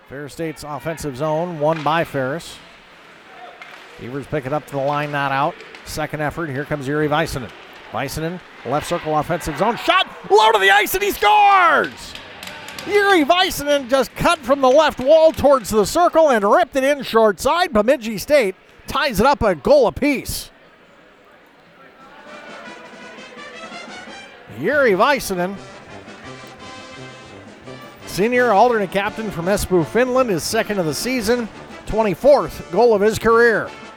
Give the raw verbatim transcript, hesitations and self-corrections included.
Ferris State's offensive zone, won by Ferris. Beavers pick it up to the line, not out. Second effort, here comes Yuri Väisänen. Väisänen, left circle offensive zone, shot, low to the ice, and he scores! Yuri Väisänen just cut from the left wall towards the circle and ripped it in short side. Bemidji State ties it up a goal apiece. Yuri Väisänen, senior alternate captain from Espoo, Finland, is second of the season, twenty-fourth goal of his career.